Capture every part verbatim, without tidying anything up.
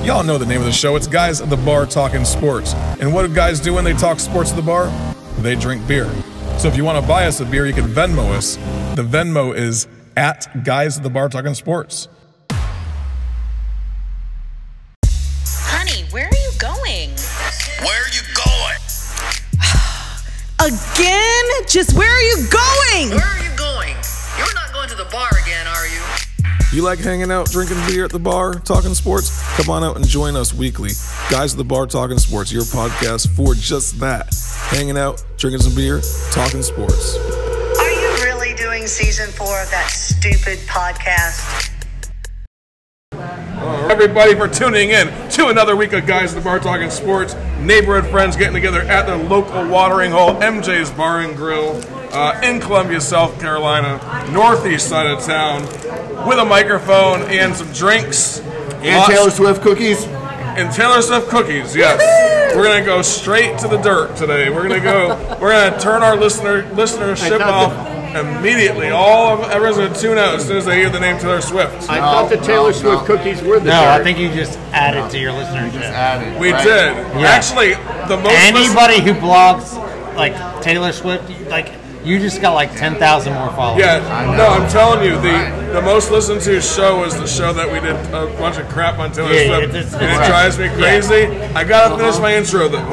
Y'all know the name of the show. It's Guys at the Bar Talking Sports. And what do guys do when they talk sports at the bar? They drink beer. So if you want to buy us a beer, you can Venmo us. The Venmo is at Guys at the Bar Talking Sports. Honey, where are you going? Where are you going? Again? Just where are you going? Where are you going? You're not going to the bar again, are you? You like hanging out, drinking beer at the bar, talking sports? Come on out and join us weekly. Guys at the Bar Talking Sports, your podcast for just that. Hanging out, drinking some beer, talking sports. Are you really doing season four of that stupid podcast? Everybody for tuning in to another week of Guys at the Bar Talking Sports. Neighborhood friends getting together at the local watering hole, M J's Bar and Grill, uh, in Columbia, South Carolina, northeast side of town, with a microphone and some drinks. And Lots Taylor Swift cookies. And Taylor Swift cookies, yes. We're gonna go straight to the dirt today. We're gonna go. We're gonna turn our listener listenership off immediately. All of everyone's gonna tune out as soon as they hear the name Taylor Swift. I no, thought the Taylor no, Swift no. cookies were the No, dirt. I think you just added no. to your listenership. Just added, we right? did. Yeah. Actually, the most anybody who blogs like Taylor Swift, like. You just got like ten thousand more followers. Yeah, no, I'm telling you, the the most listened to show was the show that we did a bunch of crap on Taylor yeah, Swift, it's, it's, and it's it right. drives me crazy. Yeah. I gotta uh-huh. finish my intro though.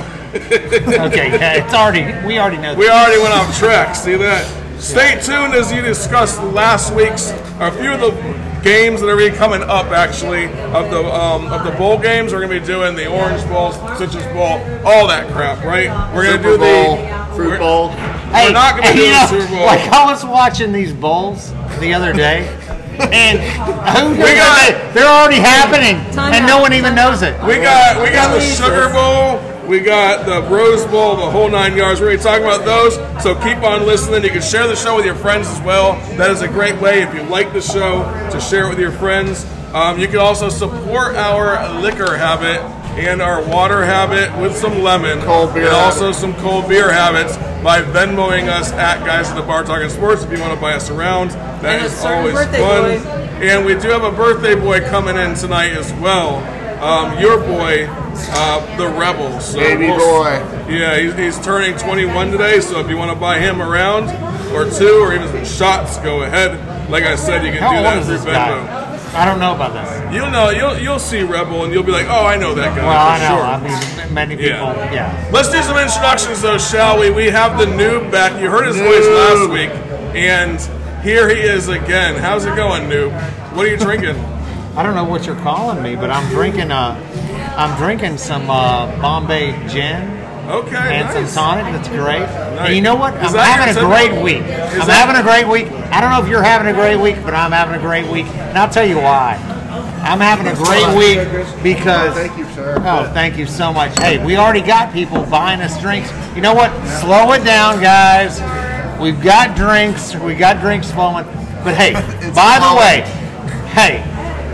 Okay, yeah, it's already, we already know. We already went off track, see that? Stay tuned as you discuss last week's, or a few of the games that are really coming up actually, of the um, of the bowl games. We're gonna be doing the Orange Bowl, Citrus Bowl, all that crap, right? We're gonna Super do Bowl, the Fruit Bowl. Hey, We're not going to do the Super Bowl. Like I was watching these bowls the other day, and who we got, they, they're already happening, Time and out. no one even knows it. We got we got the Sugar Bowl, we got the Rose Bowl, the whole nine yards. We're going to talk about those, so keep on listening. You can share the show with your friends as well. That is a great way, if you like the show, to share it with your friends. Um, you can also support our liquor habit and our water habit with some lemon, cold beer and also habit. some cold beer habits by Venmoing us at Guys at the Bar Talking Sports if you want to buy us around. That and is always fun. Boy. And we do have a birthday boy coming in tonight as well. Um, your boy, uh, the Rebel. So Baby we'll, boy. Yeah, he's, he's turning twenty-one today, so if you want to buy him a round or two or even some shots, go ahead. Like I said, you can How do that through this Venmo. Guy? I don't know about this. You'll know, you'll you'll see Rebel, and you'll be like, oh, I know that guy. Well, I for know. Sure. I mean, many people. Yeah. yeah. Let's do some introductions, though, shall we? We have the noob back. You heard his noob. voice last week, and here he is again. How's it going, noob? What are you drinking? I don't know what you're calling me, but I'm drinking. Uh, I'm drinking some uh, Bombay gin. Okay, and nice. some tonic. That's great. Nice. And you know what? Is I'm that having a your great typical- week. Is I'm that- having a great week. I don't know if you're having a great week, but I'm having a great week, and I'll tell you why. I'm having a great week because. Thank you, sir. Oh, thank you so much. Hey, we already got people buying us drinks. You know what? Slow it down, guys. We've got drinks. We got drinks flowing. But hey, by the way, hey,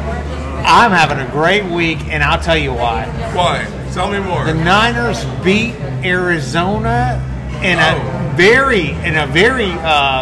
I'm having a great week, and I'll tell you why. Why? Tell me more. The Niners beat Arizona in a Oh. very, in a very uh,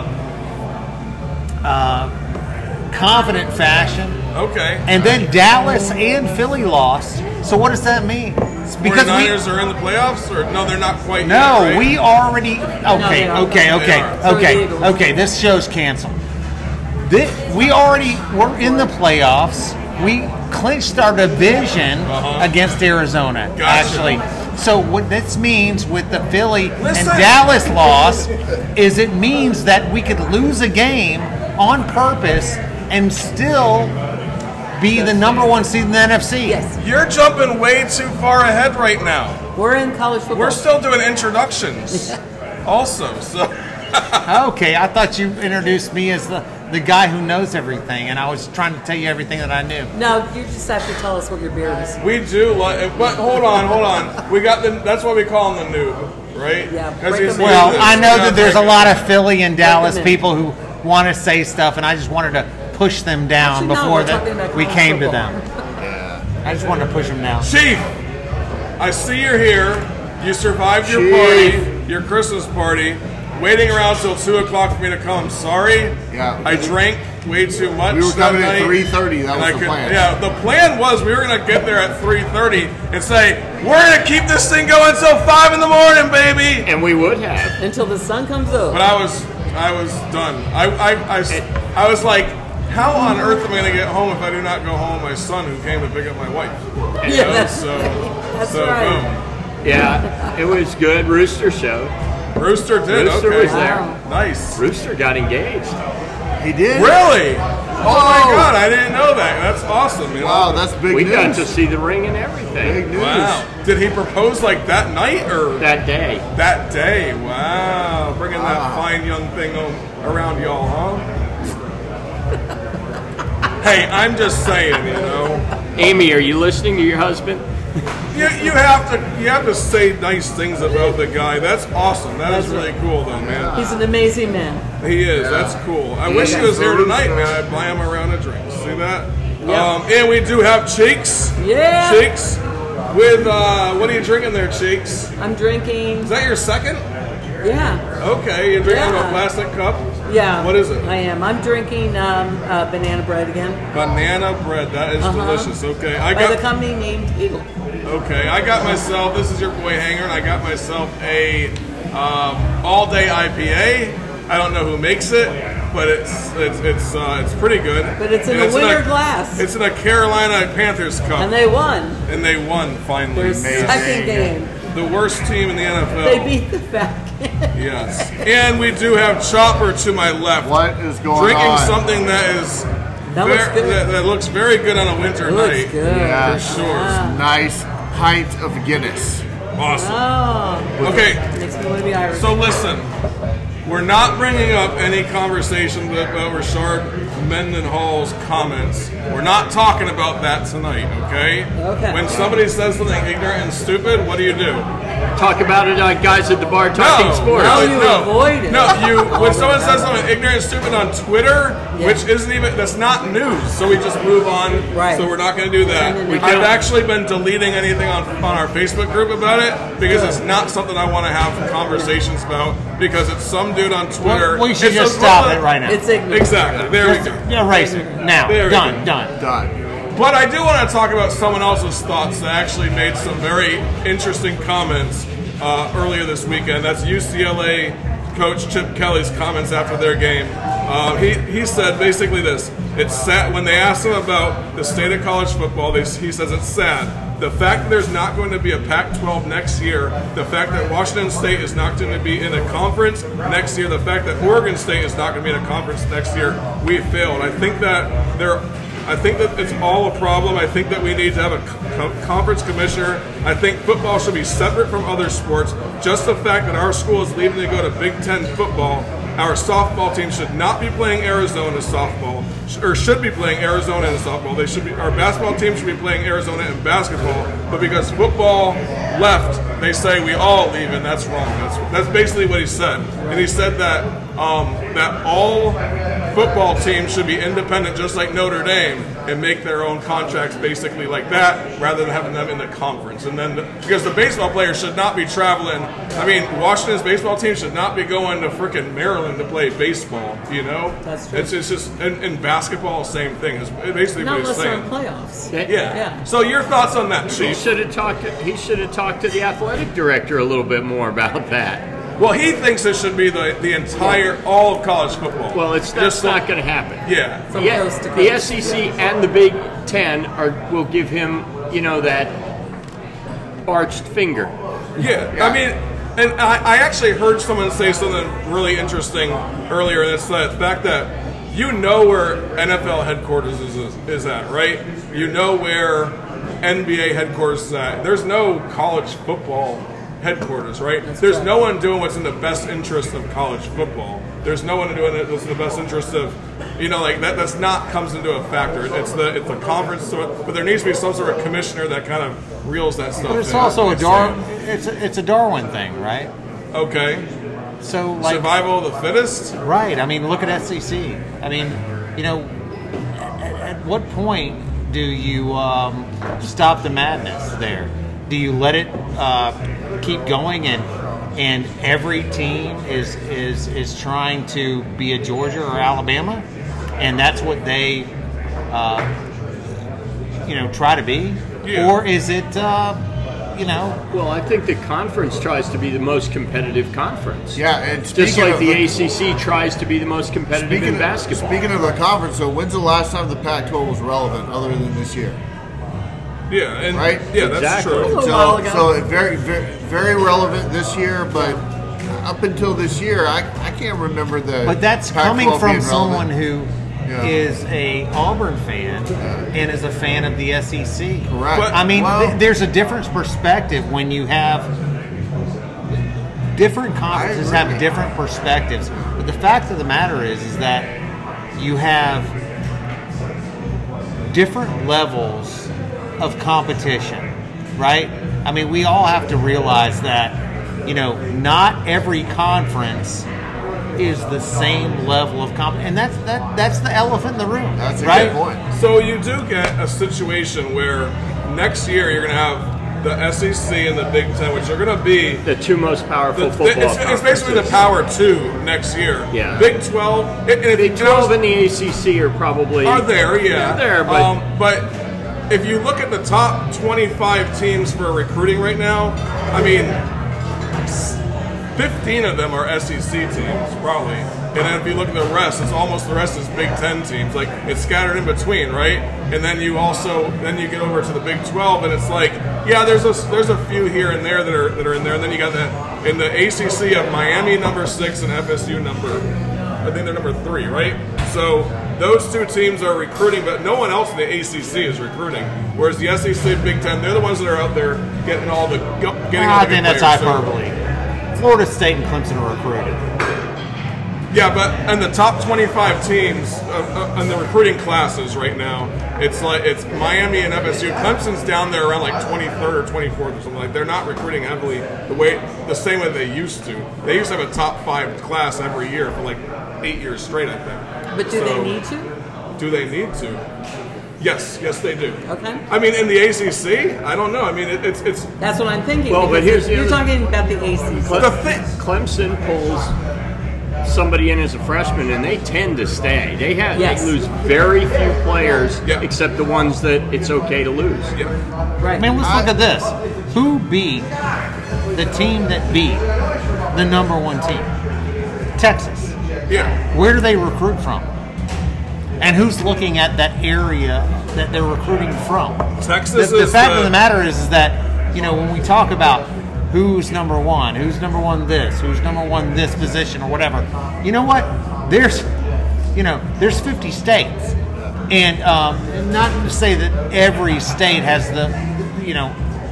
uh, confident fashion. Okay. And then Dallas and Philly lost. So what does that mean? It's because we, Niners are in the playoffs, or no, they're not quite. no, yet, right? we already. Okay, they are. okay, They okay, are. okay, okay. This show's canceled. This, we already were in the playoffs. We clinched our division Uh-huh. against Arizona. Gotcha. Actually, so what this means with the Philly Listen. and Dallas loss is it means that we could lose a game on purpose and still be the number one seed in the N F C. Yes. You're jumping way too far ahead right now. We're in college football. We're still doing introductions, also. So. Okay, I thought you introduced me as the, the guy who knows everything, and I was trying to tell you everything that I knew. No, you just have to tell us what your beer is. We do, like, but hold on, hold on. We got the. That's why we call him the noob, right? Yeah, 'Cause break he's him new Well, to this. I know Yeah, that there's a break lot of Philly and Dallas in. people who want to say stuff, and I just wanted to push them down Actually, no, before we're that talking about we college came to football. them. I just wanted to push them down. it. Chief, I see you're here. You survived your Chief. party, your Christmas party. waiting around till two o'clock for me to come. Sorry. Yeah. I drank way too much. We were coming that at night, three thirty. That and was I the could- plan. Yeah, the plan was we were going to get there at three thirty and say, we're going to keep this thing going until five in the morning, baby. And we would have. Until the sun comes up. But I was, I was done. I, I, I, s- I was like, how on earth am I going to get home if I do not go home with my son who came to pick up my wife? You Yeah, know, that's so, That's so right. boom. Yeah, it was good. Rooster showed. Rooster did. Rooster okay. was there. Wow. Nice. Rooster got engaged. He did? Really? Oh my God! I didn't know that. That's awesome. You know? Wow, that's big We news. got to see the ring and everything Big news. Wow. Did he propose like that night or that day. that day? Wow. Bringing that Wow. fine young thing home around y'all, huh? Hey, I'm just saying, you know. Amy, are you listening to your husband? You, you have to you have to say nice things about the guy. That's awesome. That is really cool, though, man. He's an amazing man. He is. That's cool. I wish he was here tonight, man. I'd buy him a round of drinks. See that? Um, and we do have Cheeks. Yeah. Cheeks. With uh, what are you drinking there, Cheeks? I'm drinking. Is that your second? Yeah. Okay, you're drinking Yeah. a plastic cup. Yeah. What is it? I am. I'm drinking um, uh, banana bread again Banana bread. That is Uh-huh. delicious. Okay, I by the got. company named Eagle. Okay, I got myself. This is your boy Hanger, and I got myself a um, all-day I P A. I don't know who makes it, but it's it's it's uh, it's pretty good. But it's in And a winter a, glass. It's in a Carolina Panthers cup, And they won and they won finally. their second game. The worst team in the N F L. They beat the Falcons. Yes, and we do have Chopper to my left. What is going Drinking on? something that is That ver- looks good. That, that looks very good on a winter It looks night. good. Yeah. For sure. Yeah. Nice pint of Guinness. Awesome. Oh, Okay, makes me want to be Irish. so listen, we're not bringing up any conversation about Rashard Mendenhall's comments. We're not talking about that tonight, okay? Okay. When somebody says something ignorant and stupid, what do you do? Talk about it, uh, guys at the bar talking no, sports. No, no, you no, avoid it. no. You All when the someone time. says something ignorant and stupid on Twitter, Yeah. which isn't even that's not news, so we just move on. Right. So we're not going to do that. And then We I've don't- actually been deleting anything on on our Facebook group about it because it's not something I want to have conversations about because it's some dude on Twitter. We should It's just a- stop it right now. It's ignorant. Exactly. There we go. Yeah, erase it now. There we Done. go. Done. Done. But I do want to talk about someone else's thoughts that actually made some very interesting comments uh, earlier this weekend. That's U C L A coach Chip Kelly's comments after their game. Uh, he, he said basically this. It's sad when they asked him about the state of college football. They, he says it's sad. The fact that there's not going to be a Pac twelve next year, the fact that Washington State is not going to be in a conference next year, the fact that Oregon State is not going to be in a conference next year, we failed. I think that there. I think that it's all a problem. I think that we need to have a co- conference commissioner. I think football should be separate from other sports. Just the fact that our school is leaving to go to Big Ten football, our softball team should not be playing Arizona softball, sh- or should be playing Arizona in softball. They should be. Our basketball team should be playing Arizona in basketball. But because football left, they say we all leave, and that's wrong. That's that's basically what he said. And he said that um, that all football teams should be independent, just like Notre Dame, and make their own contracts basically like that, rather than having them in the conference. And then, the, because the baseball players should not be traveling. I mean, Washington's baseball team should not be going to frickin' Maryland to play baseball. You know, That's true. It's, it's just and, and basketball, same thing. Is basically Not what he's unless they're in saying. playoffs. Yeah. Yeah. So your thoughts on that, He Chief? should have talked. To, he should have talked to the athletic director a little bit more about that. Well, he thinks it should be the the entire all of college football. Well, it's that's Just not like- going to happen. Yeah. From Yeah, coast to the coast. S E C and the Big Ten are will give him, you know, that arched finger. Yeah, I mean, and I, I actually heard someone say something really interesting earlier, and it's the fact that you know where N F L headquarters is, is, is at, right? You know where N B A headquarters is at. There's no college football headquarters, right? There's right. no one doing what's in the best interest of college football. There's no one doing it what's in the best interest of, you know, like that. That's not comes into a factor. It's the it's the conference, so it, but there needs to be some sort of commissioner that kind of reels that stuff. But it's in. also a It's, Dar. uh, It's a, it's a Darwin thing, right? Okay. So like Survival of the fittest? Right. I mean, look at S E C. I mean, you know, at, at what point do you um, stop the madness there? Do you let it uh, keep going and and every team is is is trying to be a Georgia or Alabama, and that's what they, uh, you know, try to be, Yeah. or is it, uh, you know? Well, I think the conference tries to be the most competitive conference. Yeah, and Just speaking like of the A C C tries to be the most competitive speaking in of, basketball. Speaking of the conference, so when's the last time the Pac twelve was relevant other than this year? Yeah, and Right? yeah, that's Exactly. true. A little while So, ago. so it very, very, very relevant this year, but up until this year, I, I can't remember the. But that's Pac coming twelve from being someone relevant. who Yeah. is a Auburn fan and is a fan of the S E C. Correct. But- I mean, Well- th- there's a different perspective when you have different conferences agree. have different perspectives. But the fact of the matter is, is that you have different levels of competition, right? I mean, we all have to realize that, you know, not every conference is the same level of comp, and that's that. That's the elephant in the room. That's a right? good point. So you do get a situation where next year you're going to have the S E C and the Big Ten, which are going to be the two most powerful the, football it's, it's basically the conferences. Power Two next year. Yeah. Big Twelve. And if Big you twelve know- and the A C C are probably are there, yeah. They're there, but um, but if you look at the top twenty-five teams for recruiting right now, I mean, fifteen of them are S E C teams, probably. And then if you look at the rest, it's almost the rest is Big Ten teams. Like, it's scattered in between, right? And then you also, then you get over to the Big twelve, and it's like, yeah, there's a, there's a few here and there that are that are in there. And then you got the, in the A C C of Miami number six and F S U number, I think they're number three, right? So those two teams are recruiting, but no one else in the A C C is recruiting. Whereas the S E C, Big Ten, they're the ones that are out there getting all the getting all I the think good that's players. So- hyperbole. Florida State and Clemson are recruited. Yeah, but and the top twenty-five teams uh, uh, in the recruiting classes right now, it's like it's Miami and F S U. Clemson's down there around like twenty-third or twenty-fourth or something. Like, they're not recruiting heavily the way the same way they used to. They used to have a top five class every year for like eight years straight, I think. But do So, they need to? Do they need to? Yes, yes, they do. Okay. I mean, in the A C C, I don't know. I mean, it, it's it's That's what I'm thinking. Well, but because here's the you're other- talking about the A C C. the thing. Clemson pulls somebody in as a freshman, and they tend to stay. They have Yes. they lose very few players, Yeah. except the ones that it's okay to lose. Yeah. Right. I mean, let's look at this. Who beat the team that beat the number one team? Texas. Yeah. Where do they recruit from? And who's looking at that area that they're recruiting from? Texas The, the is fact the- of the matter is, is that, you know, when we talk about who's number one, who's number one this, who's number one this position or whatever, you know what? There's, you know, there's fifty states. And um, not to say that every state has the, you know,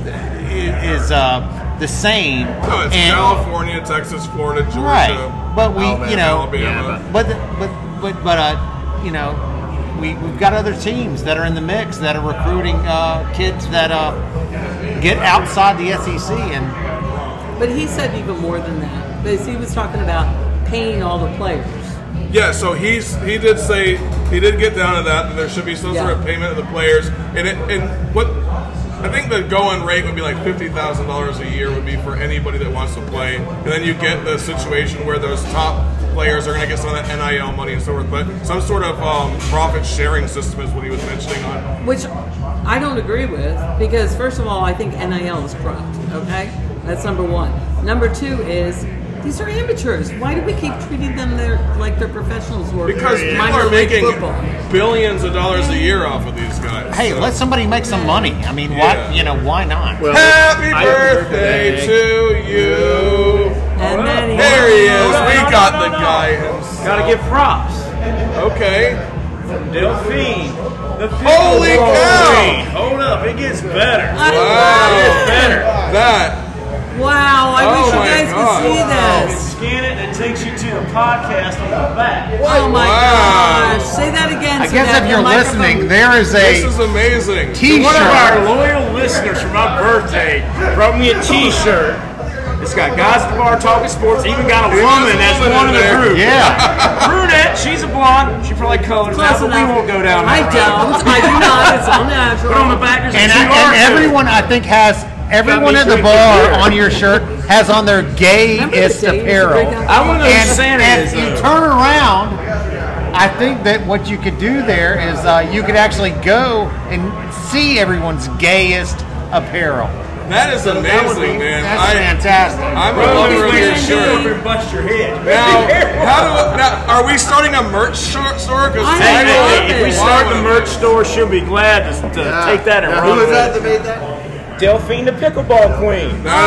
i- is uh, the same. No, it's And- California, Texas, Florida, Georgia, Right. But we, Alabama, you know, Alabama. Yeah, but but but but uh, you know, we we've got other teams that are in the mix that are recruiting uh, kids that uh, get outside the S E C, and But he said even more than that. Because he was talking about paying all the players. Yeah, so he's he did say he did get down to that that there should be some Yeah. sort of payment of the players, and it and what I think the going rate would be like fifty thousand dollars a year would be for anybody that wants to play, and then you get the situation where those top players are going to get some of that N I L money and so forth, but some sort of um, profit sharing system is what he was mentioning on. Which I don't agree with, because first of all, I think N I L is corrupt, okay? That's number one. Number two is, these are amateurs. Why do we keep treating them they're, like they're professionals or Because people minor are league making football? billions of dollars a year off of these guys. hey, so. let somebody make some money. I mean, Yeah. why you know why not? Well, Happy I- birthday to you. And then he- There he is. No, no, We no, got no, the no. guy himself. Gotta give props. Okay. Delphine. The Holy pickleball cow. queen. Hold up, it gets better. I It Wow. gets better. That. Wow, I Oh wish you my guys God. could see You this. scan it and it takes you to the podcast on the back. Oh my Wow. gosh. Say that again. I so guess that if you're the microphone- listening, there is This a is amazing. T-shirt. One of our loyal listeners for my birthday brought me a t-shirt. It's got Guys at the Bar Talking Sports. Even got a There's woman a as woman one in of the there. group. yeah. Brunette, she's a blonde. She probably colored now, Close but we enough. won't go down I that don't. road. I do not. It's all natural. But on the back there's And, a I, two R and everyone I think has everyone me at the drinking bar beer. on your shirt has on their gayest Remember the day you used to apparel. break out? I want to And understand if is you uh, turn around, I think that what you could do there is uh, you could actually go and see everyone's gayest apparel. That is So that would amazing, be- man. That's I, fantastic. I'm a Well, lover of we your can shirt. do it. Bust your head. Now, how do, now, are we starting a merch short store? Because I Hey, love hey, hey, if we it. start the merch store, she'll be glad to, to Yeah. take that and Now, run who was with that it. that made that? Delphine, the pickleball queen. Oh,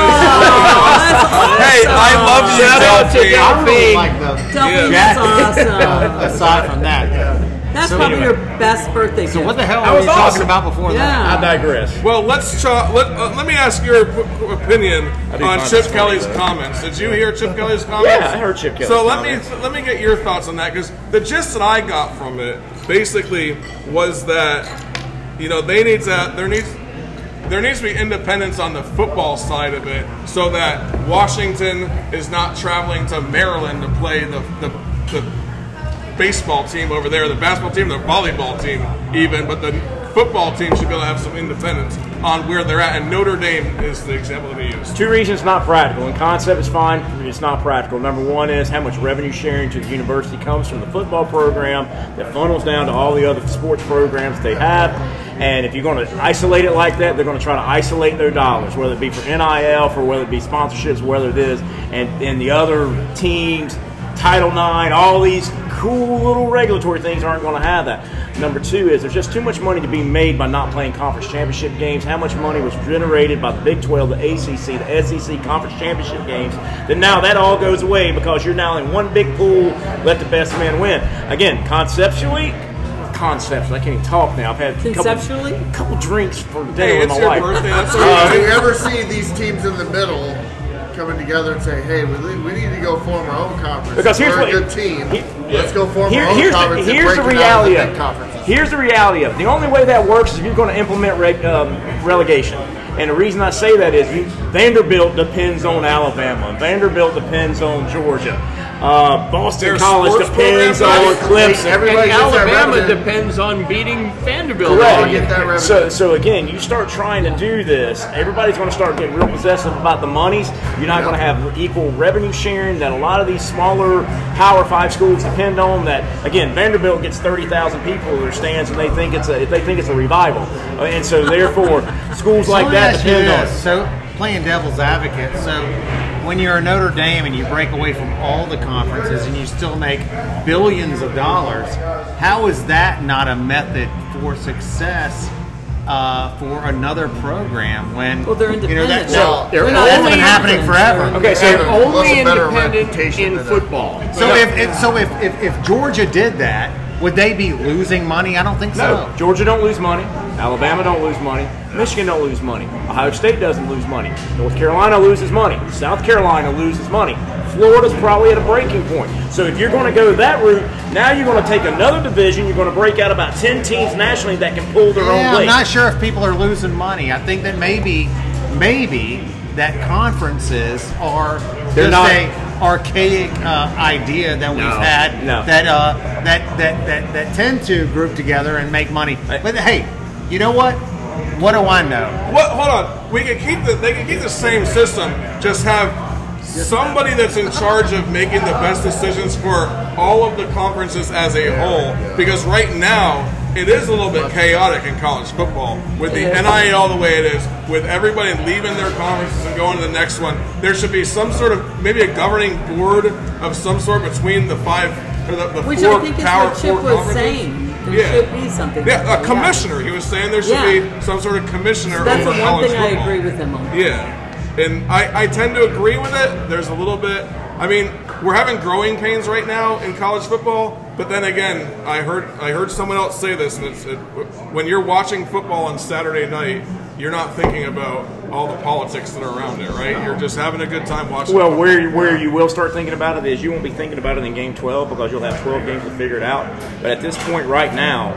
that's awesome. Hey, I love you, Shout out to Delphine. I really Delphine. like the Delphine, Yeah. that's awesome. aside from that. That's So probably anyway. your best birthday gift. So what the hell That were was we awesome. talking about before Yeah. I digress. Well, let's try, let, uh, let me ask your p- p- opinion do on find Chip this Kelly's funny, though. comments. Did you hear Chip Kelly's comments? Yeah, I heard Chip Kelly's So let comments. me let me get your thoughts on that, because the gist that I got from it basically was that, you know, they need to there needs there needs to be independence on the football side of it, so that Washington is not traveling to Maryland to play the the, the baseball team over there, the basketball team, the volleyball team even, but the football team should be able to have some independence on where they're at, and Notre Dame is the example that he used. Two reasons not practical. In concept, it's fine. It's not practical. Number one is how much revenue sharing to the university comes from the football program that funnels down to all the other sports programs they have. And if you're going to isolate it like that, they're going to try to isolate their dollars, whether it be for N I L, for whether it be sponsorships, whether it is, and, and the other teams, Title nine, all these cool little regulatory things aren't going to have that. Number two is there's just too much money to be made by not playing conference championship games. How much money was generated by the Big twelve, the A C C, the S E C conference championship games, then now that all goes away because you're now in one big pool, let the best man win. Again, conceptually, conceptually, I can't even talk now. I've had a Conceptually? couple, couple drinks for dinner Hey, with it's my your wife. birthday. That's Do all you right. ever see these teams in the middle coming together and say, "Hey, we, we need to go form our own conference. Because here's We're what a good team. he- Let's go form Here- our own here's the, conference." and here's the break it out reality into of big it. conferences. Here's the reality of it. The only way that works is if you're going to implement reg, um, relegation. And the reason I say that is you, Vanderbilt depends on Alabama. Vanderbilt depends on Georgia. Uh, Boston Their College sports depends programs, on Clemson. Everybody And gets that Alabama revenue. depends on beating Vanderbilt. Correct. all year. Get that revenue. So, so again, you start trying to do this, everybody's going to start getting real possessive about the monies. You're not going to have equal revenue sharing that a lot of these smaller Power Five schools depend on. That again, Vanderbilt gets thirty thousand people in their stands, and they think it's a they think it's a revival, Uh, and so therefore schools So like let me that ask you depend on this. it. So playing devil's advocate, so when you're a Notre Dame and you break away from all the conferences and you still make billions of dollars, how is that not a method for success uh, for another program when Well, they're you know that independent. so They're that's only been happening forever. Okay, so They're Only a better independent reputation in than that. football. So if, if so if, if if Georgia did that, would they be losing money? I don't think No, so. Georgia don't lose money. Alabama don't lose money. Michigan don't lose money. Ohio State doesn't lose money. North Carolina loses money. South Carolina loses money. Florida's probably at a breaking point. So if you're going to go that route, now you're going to take another division. You're going to break out about ten teams nationally that can pull their Yeah, own I'm weight. not sure if people are losing money. I think that maybe, maybe that conferences are They're just not- a archaic uh, idea that we've No, had no. that uh, that that that that tend to group together and make money. But hey, you know what? What do I know? What? Hold on. We can keep the. They can keep the same system. Just have somebody that's in charge of making the best decisions for all of the conferences as a whole. Because right now it is a little bit chaotic in college football with the N I L the way it is, with everybody leaving their conferences and going to the next one. There should be some sort of maybe a governing board of some sort between the five or the, the Which four I think is power what Chip four was conferences. saying. There Yeah. should be something. Yeah, like a that. commissioner. He was saying there should Yeah. be some sort of commissioner That's over the one college thing I football. agree with him on. Yeah, and I, I tend to agree with it. There's a little bit. I mean, we're having growing pains right now in college football. But then again, I heard I heard someone else say this, and it's it, when you're watching football on Saturday night, you're not thinking about all the politics that are around it, right? You're just having a good time watching. Well, football. where where you will start thinking about it is you won't be thinking about it in game twelve because you'll have twelve games to figure it out. But at this point right now,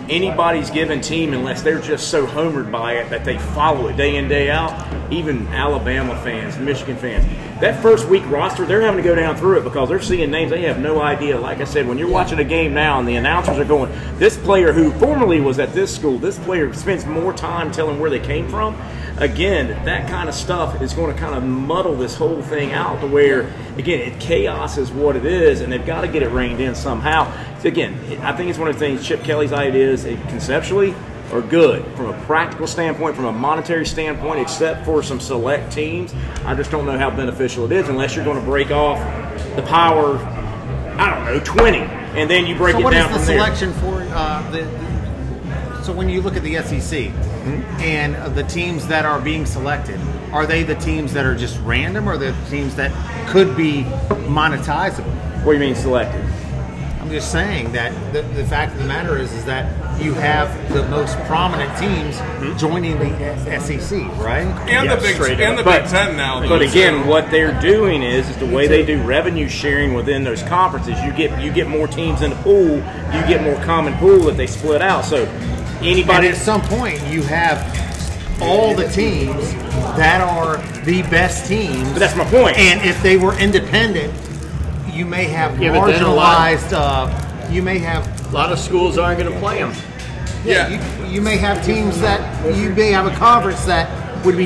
anybody's given team unless they're just so homered by it that they follow it day in, day out. Even Alabama fans, Michigan fans, that first week roster, they're having to go down through it because they're seeing names they have no idea. Like I said, when you're watching a game now and the announcers are going, this player who formerly was at this school, this player spends more time telling where they came from. Again, that kind of stuff is going to kind of muddle this whole thing out to where, again, it, chaos is what it is, and they've got to get it reined in somehow. So again, I think it's one of the things, Chip Kelly's ideas, it, conceptually, are good from a practical standpoint, from a monetary standpoint, except for some select teams. I just don't know how beneficial it is unless you're going to break off the power, I don't know, twenty, and then you break so it what down is the from selection for uh, the, the so when you look at the S E C mm-hmm. and uh, the teams that are being selected, are they the teams that are just random, or are they the teams that could be monetizable? What do you mean selected? I'm just saying that the, the fact of the matter is is that you have the most prominent teams mm-hmm. joining the S E C, right? And yeah, the Big and the but, Big Ten now. But again, what they're doing is is the way they do revenue sharing within those conferences. You get you get more teams in the pool, you get more common pool that they split out. So anybody and at some point you have all the teams that are the best teams. But that's my point. And if they were independent, you may have yeah, marginalized. Uh, you may have a lot of schools aren't going to play them. Yeah, yeah. You, you may have teams that you may have a conference that would be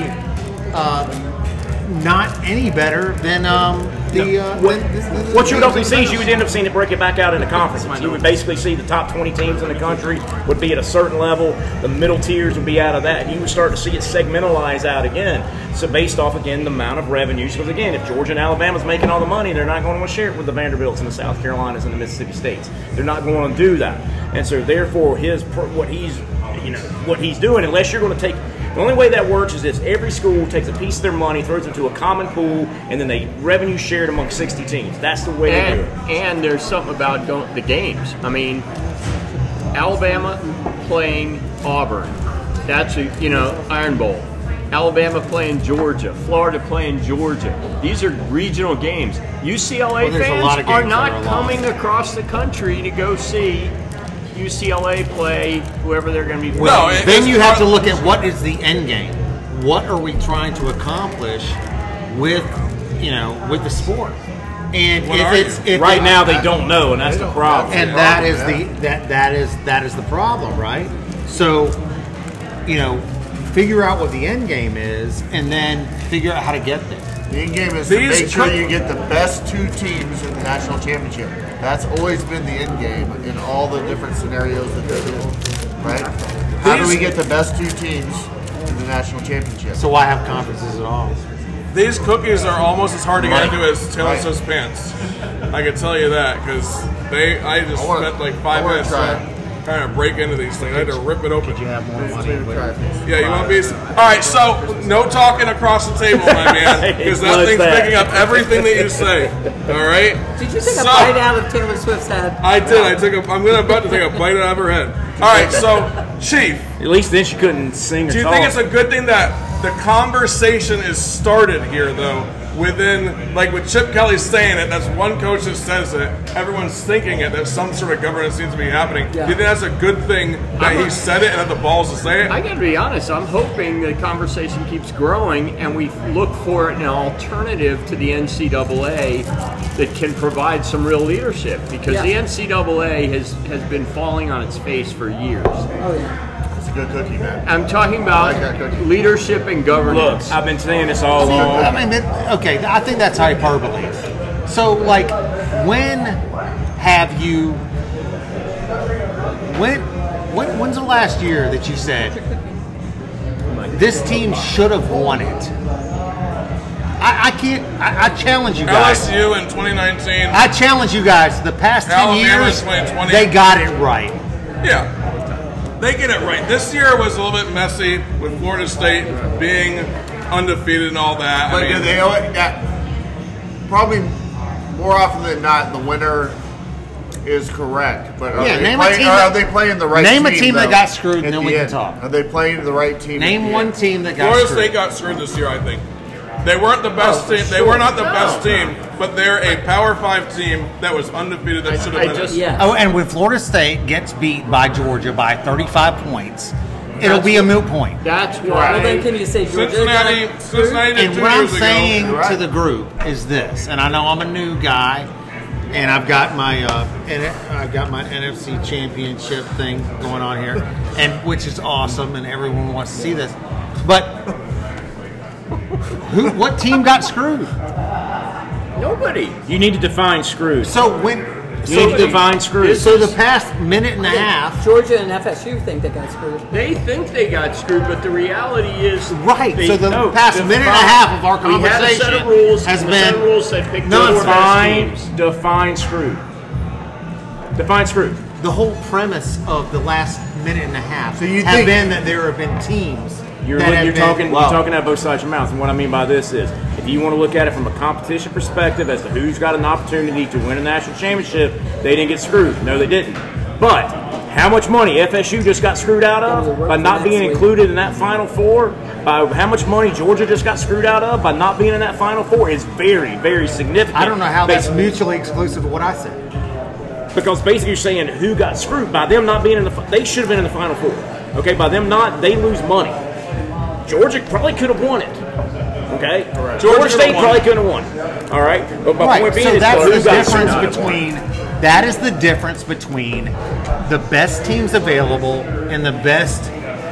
uh, not any better than um, the. Uh, what, than, than, what you would ultimately see is you would end up seeing it break it back out into conferences. You would basically see the top twenty teams in the country would be at a certain level. The middle tiers would be out of that. You would start to see it segmentalize out again. So based off, again, the amount of revenues. Because, again, if Georgia and Alabama's making all the money, they're not going to want to share it with the Vanderbilts and the South Carolinas and the Mississippi States. They're not going to do that. And so, therefore, his what he's, you know, what he's doing, unless you're going to take, the only way that works is this: every school takes a piece of their money, throws it into a common pool, and then they revenue share it among sixty teams. That's the way and, they do it. And there's something about going, the games. I mean, Alabama playing Auburn. That's a, you know, Iron Bowl. Alabama playing Georgia, Florida playing Georgia. These are regional games. U C L A well, fans are not are coming across the country to go see U C L A play whoever they're going to be well, playing. No, then you have to look at what is the end game. What are we trying to accomplish with, you know, with the sport? And what if it's if right it, now they don't know, and that's the problem. And that is the that that is that is the problem, right? So, you know, figure out what the end game is, and then figure out how to get there. The end game is to make sure you get the best two teams in the national championship. That's always been the end game in all the different scenarios that they do, right? How do we get the best two teams in the national championship? So why have conferences at all? These cookies are almost as hard to get into as Taylor Swift's pants. I can tell you that because they. I just I wanna, spent like five minutes trying, trying to break into these things. I had to rip it open. Did you have more money? Yeah, you want these? All right, so no talking across the table, my man, because that thing's that. picking up everything that you say. All right. Did you take so, a bite out of Taylor Swift's head? I did. I took a. I'm gonna about to take a bite out of her head. All right, so Chief. At least then she couldn't sing or Do you talk. think it's a good thing that the conversation is started here, though? Within, like with Chip Kelly saying it, that's one coach that says it. Everyone's thinking it, that some sort of governance seems to be happening. Yeah. Do you think that's a good thing that I'm he a, said it and had the balls to say it? I gotta be honest, I'm hoping the conversation keeps growing and we look for an alternative to the N C double A that can provide some real leadership. Because yeah. the N C double A has, has been falling on its face for years. Oh, yeah. Good cookie, man. I'm talking about like leadership and governance. Look, I've been saying this all along. I mean, okay, I think that's hyperbole. So, like, when have you? When, when, when's the last year that you said this team should have won it? I, I can't. I, I challenge you guys. L S U in twenty nineteen. I challenge you guys. The past ten years, they got it right. Yeah. They get it right. This year was a little bit messy with Florida State being undefeated and all that. But I mean, do they yeah, probably more often than not the winner is correct. But are, yeah, they, name playing, a team or that, are they playing the right name team? Name a team though, that got screwed, and then the we end? can talk. Are they playing the right team? Name one team that got Florida screwed. State got screwed this year, I think. They weren't the best Oh, team. They sure. were not the No. best team, but they're a Power Five team that was undefeated. That should have I been. just- it. Yes. Oh, and when Florida State gets beat by Georgia by thirty-five points, it'll be a moot point. That's Well, why. then can you say Georgia? Cincinnati, got Cincinnati did And two what I'm years ago. saying Right. to the group is this, and I know I'm a new guy, and I've got my uh, N- I've got my N F C Championship thing going on here, and which is awesome, and everyone wants to see this. But who? What team got screwed? Nobody. You need to define screwed. So when? You need to define screwed. So the past minute and a half. Georgia and F S U think they got screwed. They think they got screwed, but the reality is Right. They, So the no, past define- minute and a half of our We had a set conversation of rules. has and the set been of rules said pick nonsense. the four best Define, teams. define screwed. Define screwed. The whole premise of the last minute and a half So you have think- been that there have been teams. You're, that have you're been- talking well, you're talking out both sides of your mouth, and what I mean by this is, if you want to look at it from a competition perspective as to who's got an opportunity to win a national championship, they didn't get screwed. No, they didn't. But how much money F S U just got screwed out of by not being included in that Final Four? By how much money Georgia just got screwed out of by not being in that Final Four is very, very significant. I don't know how that's Basi- mutually exclusive to what I said. Because basically you're saying who got screwed by them not being in the. fi- They should have been in the Final Four. Okay, by them not, they lose money. Georgia probably could have won it. Okay, Georgia Georgia could've State won. probably could have won. All right, but my Right. point being So is that's who the got screwed difference out of it? between that is the difference between the best teams available and the best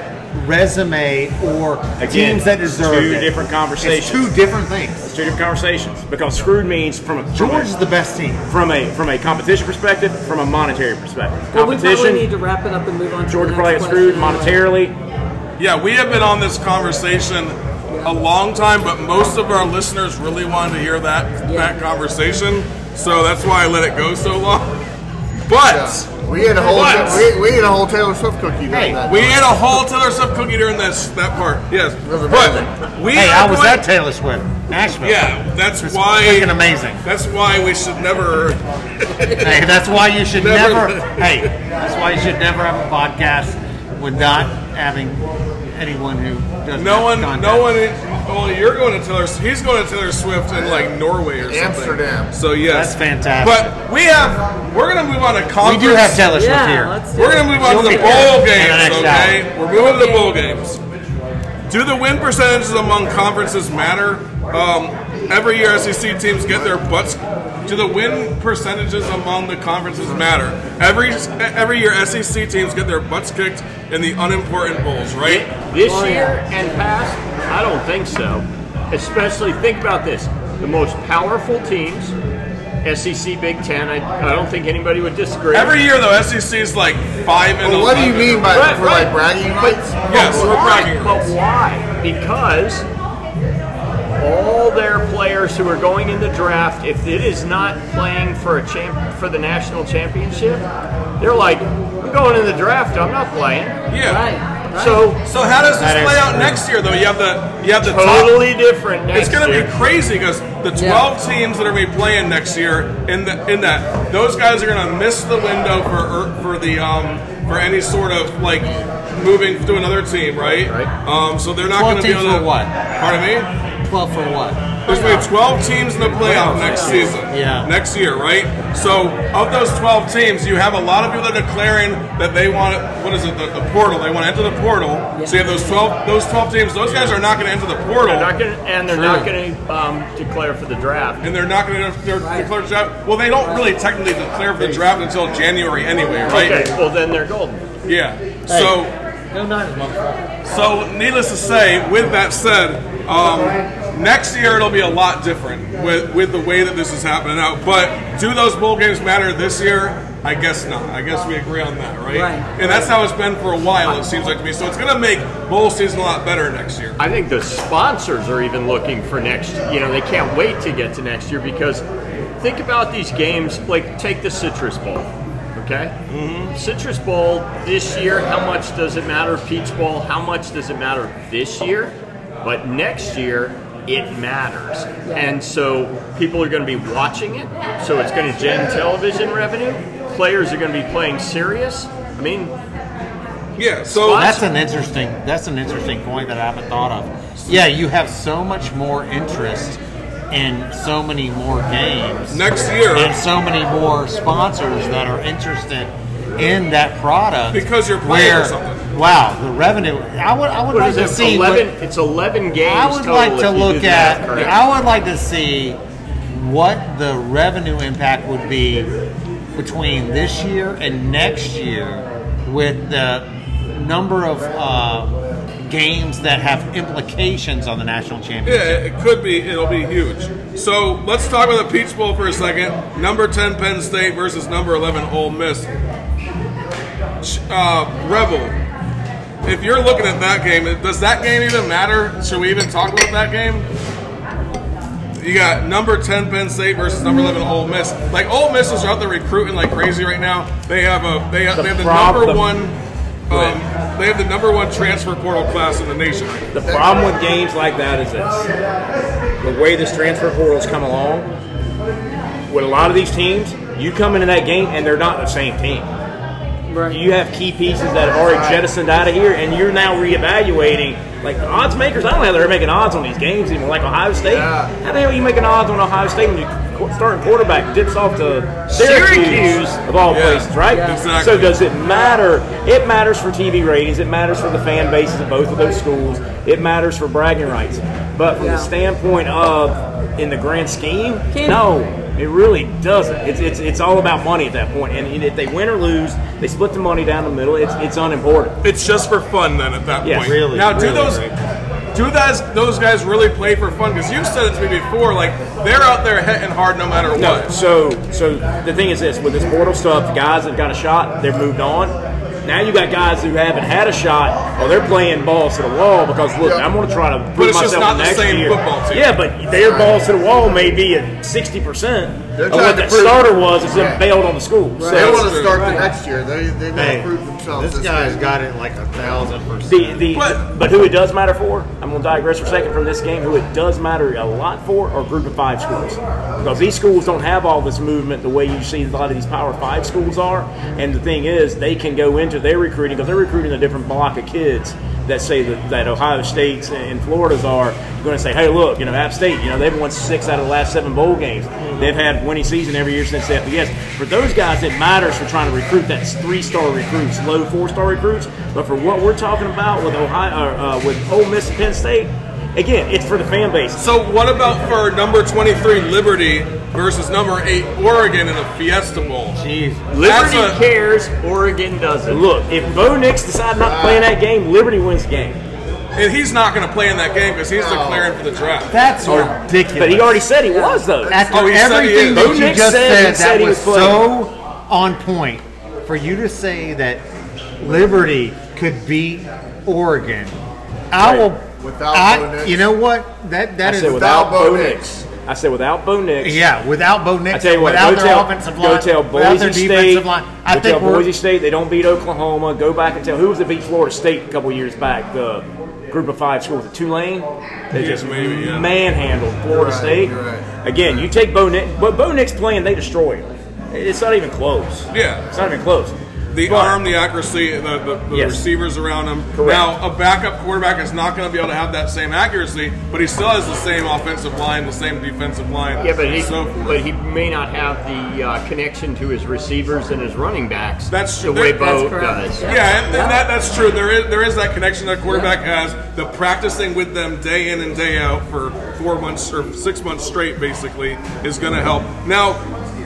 resume or Again, teams that deserve two it. different conversations. It's two different things. It's two different conversations because screwed means from a from Georgia's a, the best team. from a from a competition perspective, from a monetary perspective. Well, we probably Competition, need to wrap it up and move on to Georgia the probably next got screwed question. monetarily. Yeah, we have been on this conversation a long time, but most of our listeners really wanted to hear that Yeah. that conversation, so that's why I let it go so long. But Yeah. We had a whole What? we, we had a whole Taylor Swift cookie during Hey, that. we ate a whole Taylor Swift cookie during this that part. Yes, was but amazing. we Hey, are I was going- at Taylor Swift, Nashville. Yeah, that's It's why. freaking amazing. That's why we should never. Hey, that's why you should Never- never. Hey, that's why you should never have a podcast with not having anyone who does No one, content. no one. Well, you're going to Taylor. He's going to Taylor Swift in like Norway or something. Amsterdam. So yes, That's fantastic. But we have. We're going to move on to We conference. do have Taylor Swift Yeah, here. let's do We're it. going to move on to She'll the be bowl here in the games. next Okay, hour. we're moving to the bowl games. Do the win percentages among conferences matter? Um, every year, S E C teams get their butts. Do the win percentages among the conferences matter? Every every year, S E C teams get their butts kicked in the unimportant bowls, right? This Oh, year yeah. and past, I don't think so. Especially, think about this. The most powerful teams, S E C, Big Ten, I, I don't think anybody would disagree. Every year, though, S E C is like five and. Well, what do you eleven. mean by Right, for right. like bragging But- rights? Yes, but we're why? bragging But rights. why? Because all their players who are going in the draft, if it is not playing for a champ for the national championship, they're like, I'm going in the draft. I'm not playing. Yeah. Right. right. So So how does this That is play out true. next year, though? You have the you have the top. totally different. Next It's going to year. be crazy because the twelve teams that are going to be playing next year in the in that those guys are going to miss the window for er, for the um for any sort of like moving to another team, right? Right. Um, so they're not twelve going to be teams able to. for what? Pardon me. twelve for what? There's going to be twelve teams in the playoff next season. Yeah. Next year, right? So of those twelve teams, you have a lot of people that are declaring that they want what is it? The, the portal. They want to enter the portal. So you have those twelve those twelve teams. Those guys are not going to enter the portal. They're not going, and they're True. not going to um, declare for the draft. And they're not going to declare the draft. Well, they don't really technically declare for the draft until January anyway, right? Okay, well then they're golden. Yeah. So, No, not motherfucker. so needless to say, with that said, um, next year it'll be a lot different with with the way that this is happening now. But do those bowl games matter this year? I guess not. I guess we agree on that, right? Right. And that's how it's been for a while. It seems like to me. So it's going to make bowl season a lot better next year. I think the sponsors are even looking for next. You know, they can't wait to get to next year because think about these games. Like take the Citrus Bowl. Okay, mm-hmm. Citrus Bowl this year. How much does it matter? Peach Bowl. How much does it matter this year? But next year, it matters, and so people are going to be watching it. So it's going to gen television revenue. Players are going to be playing serious. I mean, Yeah, so that's an interesting. That's an interesting point that I haven't thought of. Yeah, you have so much more interest in so many more games next year, and so many more sponsors that are interested in that product because you're playing where, or something. Wow, the revenue. I would. I would What like is to it? see. eleven, what, it's eleven games. I would total like to if you look do the math at. correct. I would like to see what the revenue impact would be between this year and next year with the number of uh, games that have implications on the national championship. Yeah, it could be. It'll be huge. So let's talk about the Peach Bowl for a second. Number ten Penn State versus number eleven Ole Miss. Uh, Rebel, if you're looking at that game, does that game even matter? Should we even talk about that game? You got number ten Penn State versus number eleven Ole Miss. Like Ole Miss is out there recruiting like crazy right now. They have a they have, The they have the problem- number one um, they have the number one transfer portal class in the nation. The problem with games like that is this: the way this transfer portal's come along, with a lot of these teams, you come into that game and they're not the same team. Right. You have key pieces that have already jettisoned out of here, and you're now reevaluating. Like the odds makers, I don't know how they're making odds on these games anymore. Like Ohio State, Yeah. how the hell are you making odds on Ohio State when your starting quarterback dips off to Syracuse, Syracuse. of all Yeah. places, right? Yeah. Exactly. So does it matter? It matters for T V ratings. It matters for the fan bases of both of those schools. It matters for bragging rights. But from Yeah. the standpoint of in the grand scheme, Can- no. It really doesn't. It's, it's it's all about money at that point. And if they win or lose, they split the money down the middle. It's it's unimportant. It's just for fun then at that Yeah, point. really, Now do really, those right. do those those guys really play for fun? Because you said it to me before, like they're out there hitting hard no matter No, what. so so the thing is this: with this portal stuff, the guys that got a shot, they've moved on. Now you got guys who haven't had a shot, or they're playing balls to the wall because look, Yeah. I'm going to try to But prove it's just myself not the next same year. football team. Yeah, but their balls to the wall may be at sixty percent They're of trying what to the prove- starter was. It's Yeah. them bailed on the school. So They That's want to true. start Right. the next year. They they want Hey, to prove themselves. this guy's got it like a thousand percent. The, the, But- but who it does matter for, I'm going to digress for a second from this game, who it does matter a lot for are group of five schools. Because these schools don't have all this movement the way you see a lot of these power five schools are. And the thing is, they can go into their recruiting, because they're recruiting a different block of kids that say that, that Ohio State's and Florida's are going to say, hey, look, you know, App State, you know, they've won six out of the last seven bowl games. They've had winning season every year since the F B S. For those guys, it matters for trying to recruit that three-star recruits, low four-star recruits. But for what we're talking about with Ohio, uh, with Ole Miss and Penn State, again, it's for the fan base. So what about for number twenty-three Liberty versus number eight Oregon in the Fiesta Bowl? Jeez. Liberty That's a- cares, Oregon doesn't. Look, if Bo Nix decide not to play in that game, Liberty wins the game. And he's not going to play in that game because he's declaring for the draft. That's ridiculous. But he already said he was, though. After Oh, he said he everything is. that Bo you Nix just said he said, said that he was was playing. so on point. For you to say that Liberty could beat Oregon, I will. Without I, Bo Nix. You know what? That that I is said without Bo Bo Nix. Nix. I said without Bo Nix. yeah. Without Bo Nix, I tell you what, without go their tell, offensive go line, tell without their Boise defensive State. line. I go think tell we're, Boise State they don't beat Oklahoma. Go back and tell who was that beat Florida State a couple years back. The group of five schools, the Tulane. They Yes, just maybe, yeah. manhandled Florida right, State. you're right. Again, you take Bo Nix, but Bo Nix playing, they destroy him. It's not even close. Yeah. It's not even close. The But- arm, the accuracy, the, the, the Yes. receivers around him. Correct. Now, a backup quarterback is not going to be able to have that same accuracy, but he still has the same offensive line, the same defensive line. Yeah, but he, and so forth. but he may not have the uh, connection to his receivers and his running backs. That's the true. way That's Bo correct. does. Yeah, and, and that, that's true. There is there is that connection that quarterback has. The practicing with them day in and day out for four months or six months straight, basically, is going to help. Now,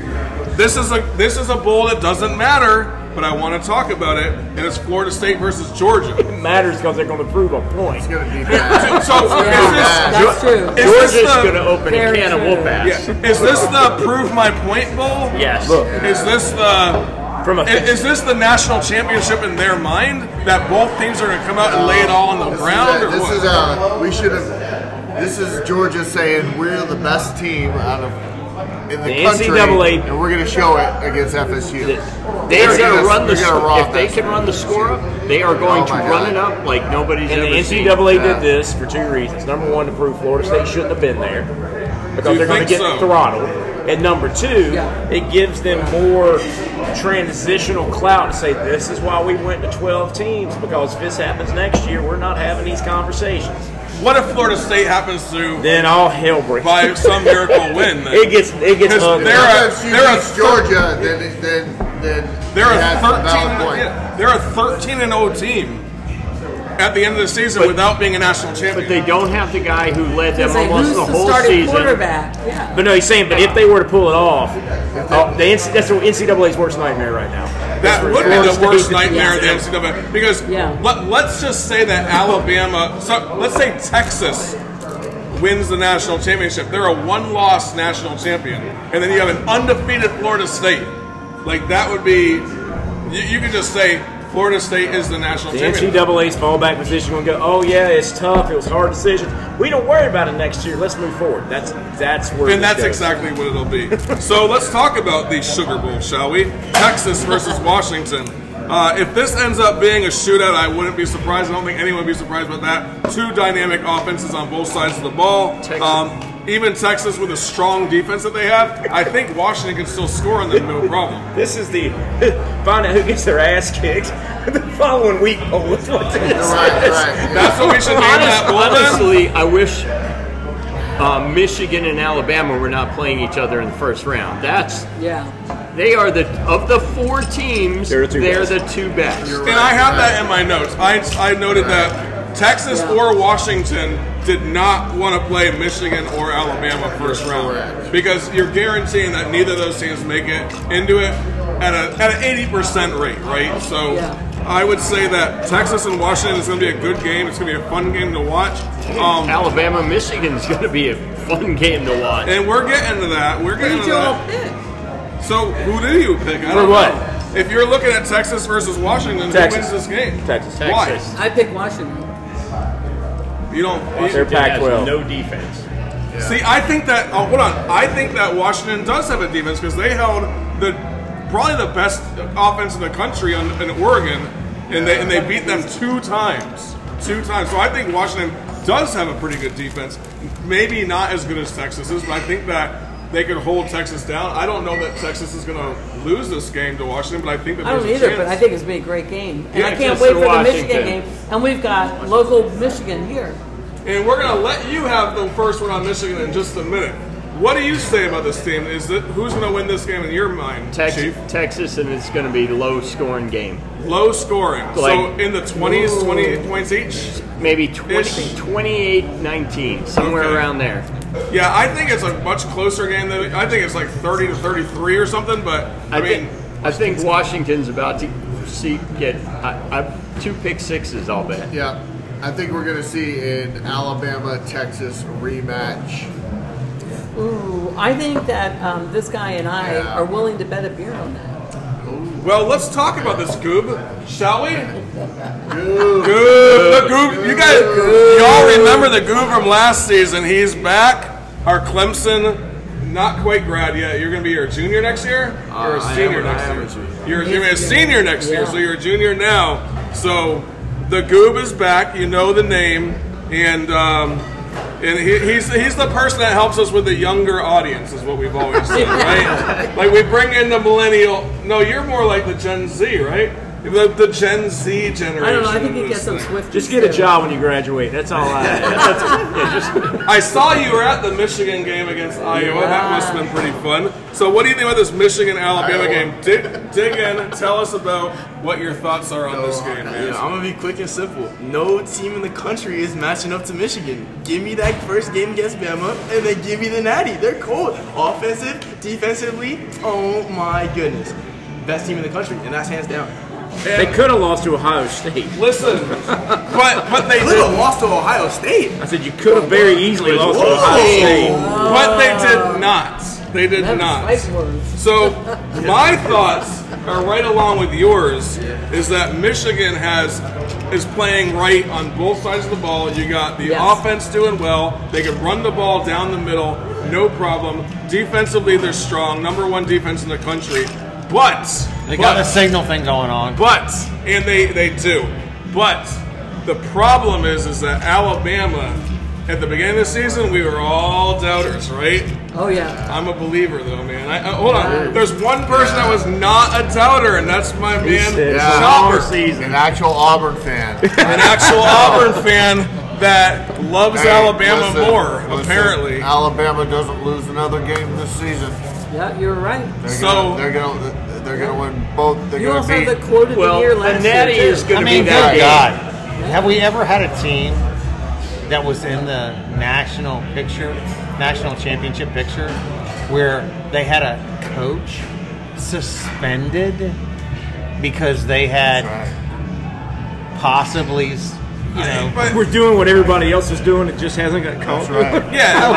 this is a this is a bowl that doesn't matter, but I want to talk about it, and it's Florida State versus Georgia. It matters because they're going to prove a point. It's gonna be bad. So, is Yeah, this, that's true. is this Georgia's the- going to open a Very can of true. whoop ass. Yeah. Is this the prove my point bowl? Yes. Look, Is this the from a i- is this the national championship in their mind that both teams are going to come out and lay it all on the This ground, or is, a, this what? is a, we should have. This is Georgia saying we're the best team out of in the, The country, N C double A and we're going to show it against F S U. They We're are going gonna- to run the we're gonna score. rock If they this. can run the score up, they are going Oh to my run God. it up like nobody's And ever the seen. N C double A Yeah. did this for two reasons. Number one, to prove Florida State shouldn't have been there Do because you they're going to think get so? throttled. And number two, Yeah. it gives them more transitional clout to say this is why we went to twelve teams, because if this happens next year, we're not having these conversations. What if Florida State happens to Then all hell breaks. by some miracle win? Then? It gets it gets 'Cause ugly. they're a- If she they're a beats Georgia, then then then They're a that's a valid thirteen. point. Yeah, they're a thirteen and oh team at the end of the season without being a national champion. But they don't have the guy who led them Say, almost who's the the whole starting season. quarterback? Yeah. But no, he's saying, but if they were to pull it off, oh, the N C, that's the N C double A's worst nightmare right now. That would be Florida the worst State- nightmare of the Yeah. N C double A because Yeah. let, let's just say that Alabama, so let's say Texas wins the national championship. They're a one-loss national champion, and then you have an undefeated Florida State. Like that would be, you, you could just say Florida State is the national The N C champion. double A's fallback position going to go, oh yeah, it's tough, it was hard decisions. We don't worry about it next year. Let's move forward. That's that's where. And this that's goes. exactly what it'll be. So let's talk about the Sugar Bowl, shall we? Texas versus Washington. Uh, if this ends up being a shootout, I wouldn't be surprised. I don't think anyone would be surprised about that. Two dynamic offenses on both sides of the ball. Um, even Texas with a strong defense that they have, I think Washington can still score on them, no problem. This is the find out who gets their ass kicked. The following week, oh, what's what this is. Right, right. That's what we should name that bowl then? Honestly, I wish uh, Michigan and Alabama were not playing each other in the first round. That's Yeah. they are the of the four teams. They're the two they're best. the two best. And I have that in my notes. I, I noted that Texas Yeah. or Washington did not want to play Michigan or Alabama first round Correct. because you're guaranteeing that neither of those teams make it into it at a at an eighty percent rate, right? So Yeah. I would say that Texas and Washington is going to be a good game. It's going to be a fun game to watch. Um, Alabama, Michigan is going to be a fun game to watch. and we're getting to that. We're Who getting did to you all that. pick? So who do you pick? I For don't what? know. If you're looking at Texas versus Washington, Texas. who wins this game? Texas. Why? Texas. I picked Washington. You don't. They're Pac Has twelve. no defense. See, I think that. Oh, hold on. I think that Washington does have a defense because they held the probably the best offense in the country on, in Oregon, and they and they beat them two times, two times. So I think Washington does have a pretty good defense. Maybe not as good as Texas is, but I think that they could hold Texas down. I don't know that Texas is going to lose this game to Washington, but I think that I don't there's either, a chance. but I think it's going to be a great game. And Yeah, I can't just wait for for the Washington. Michigan game. And we've got local Michigan here. And we're going to let you have the first one on Michigan in just a minute. What do you say about this team? Is that who's going to win this game in your mind, Texas, Chief? Texas, and it's going to be a low-scoring game. Low scoring. so Like- in the twenties, twenty points each? Maybe twenty, Ish. twenty-eight nineteen, somewhere Okay. around there. Yeah, I think it's a much closer game than I think it's like thirty to thirty-three or something, but I, I, mean think I think Washington's about to see get I, I, two pick sixes. I'll bet. Yeah, I think we're going to see an Alabama Texas rematch. Ooh, I think that um, this guy and I Yeah. are willing to bet a beer on that. well, let's talk about this Goob, shall we? Goob. Goob. The Goob. You guys y'all remember the Goob from last season. He's back. Our Clemson not quite grad yet. You're going to be your junior next year? You're a I senior am- I next am year. a junior. You're, you're a senior next year, Yeah. so you're a junior now. So the Goob is back. You know the name. And um, and he, he's he's the person that helps us with the younger audience, is what we've always said, right? Like we bring in the millennial. No, you're more like the Gen Z, right? The, the Gen Z generation. I don't know. I think of he this gets some thing. Swifties. Just get a too. job when you graduate. That's all I. That's, yeah, just, I saw you were at the Michigan game against Iowa. That must have been pretty fun. So, what do you think about this Michigan-Alabama Iowa. game? Dig, dig in. Tell us about what your thoughts are on this game, man. Yeah, I'm gonna be quick and simple. No team in the country is matching up to Michigan. Give me that first game against Bama, and then give me the Natty. They're cold, offensive, defensively. Oh my goodness, best team in the country, and that's hands down. they could have lost to Ohio State. Listen, but but they Could have did, lost to Ohio State. I said you could have very easily lost to Ohio State. but they did not. They did That's not. fight words. So my thoughts are right along with yours. Is that Michigan has is playing right on both sides of the ball. You got the Yes. offense doing well. They can run the ball down the middle, no problem. Defensively, they're strong. Number one defense in the country. But They but, got a signal thing going on. But and they they do. But the problem is is that Alabama at the beginning of the season, we were all doubters, right? Oh yeah. I'm a believer, though, man. I, I, hold on. There's one person that was not a doubter, and that's my man, Yeah. Chopper. An actual Auburn fan. An actual Auburn fan that loves Hey, Alabama listen, more, listen, apparently. Alabama doesn't lose another game this season. Yeah, you're right. They're So- gonna, they're gonna they're gonna win both. They're You gonna also beat. had the quote of the Well, year the last Natty year, too. is going I to mean, be that good game. God. Have we ever had a team that was in the national picture, national championship picture, where they had a coach suspended because they had possibly, you know, But- We're doing what everybody else is doing. It just hasn't got caught. That's right. Yeah.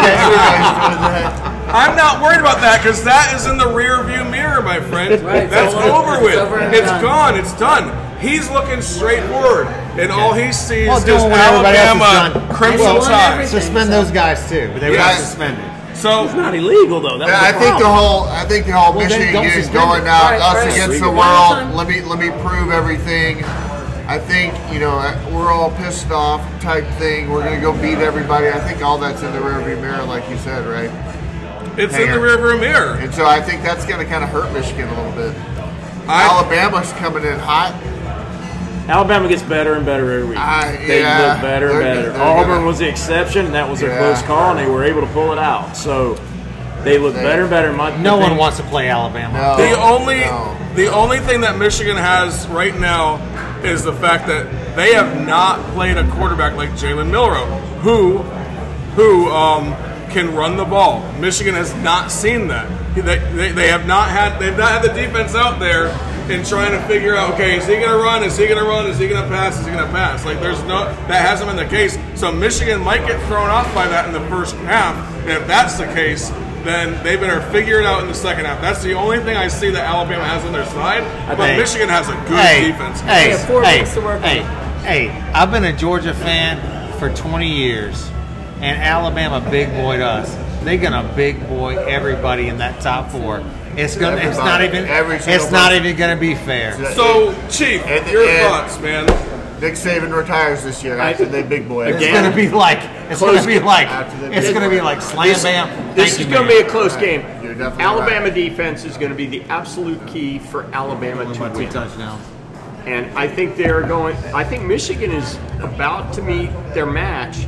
Okay. I'm not worried about that because that is in the rear view mirror, my friend. Right, it's That's all over. over with. It's over and It's done. gone. It's done. He's looking straight forward, and all he sees Well, is doing what everybody else has Alabama done. Crimson Well, Tide. everything. suspend those guys too, but they were not Yes. suspended. So It's not illegal though. That was Yeah, I the think the problem. whole I think the whole Well, then Michigan don't game suspend going it. out, Right, us right. against the One world. time. Let me let me prove everything. I think you know we're all pissed off type thing. We're gonna go beat everybody. I think all that's in the rearview mirror, like you said, right? it's Hang in the on. rear view mirror. And so I think that's gonna kind of hurt Michigan a little bit. I, Alabama's coming in hot. Alabama gets better and better every week. I- they yeah, look better and they're- better. they're Auburn gonna- was the exception, and that was their Yeah. close call, and they were able to pull it out. So they look They- better and better. My, No the one thing- wants to play Alabama. No, the only no. the only thing that Michigan has right now is the fact that they have not played a quarterback like Jalen Milroe, who who um, can run the ball. Michigan has not seen that. They, they, they have not had they've not had the defense out there and trying to figure out, okay, is he going to run? Is he going to run? Is he going to pass? Is he going to pass? Like, there's no that hasn't been the case. So Michigan might get thrown off by that in the first half. And if that's the case, then they better figure it out in the second half. That's the only thing I see that Alabama has on their side. But Hey. Michigan has a good Hey, defense. hey, They have four hey, weeks to work hey, on. hey, I've been a Georgia fan for twenty years, and Alabama big boyed us. They're gonna big boy everybody in that top four. It's gonna. It's not Everybody, even. every single It's not person. even gonna be fair. So, Chief, And- your and- thoughts, man. Nick Saban retires this year after they big boy. It's Again. gonna be like. It's Close gonna be like. After the It's big gonna boy. be like slam This, bam. this Thank is you, going to man. be a close game. You're definitely Alabama right. defense is going to be the absolute key for Alabama to Two win. touchdowns. And I think they're going. I think Michigan is about to meet their match.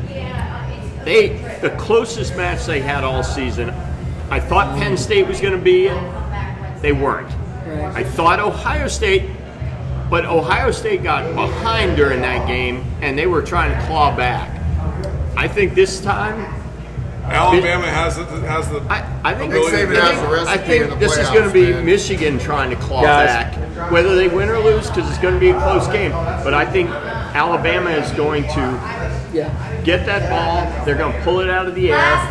They the closest match they had all season. I thought Penn State was going to be it. They weren't. Right. I thought Ohio State, but Ohio State got behind during that game, and they were trying to claw back. I think this time, Alabama has the, has the I, I think, Nick I Saban think, has the recipe I think in the this is playoffs, going to be man. Michigan trying to claw Guys. back, whether they win or lose, because it's going to be a close game. But I think Alabama is going to Yeah. get that ball. They're going to pull it out of the air.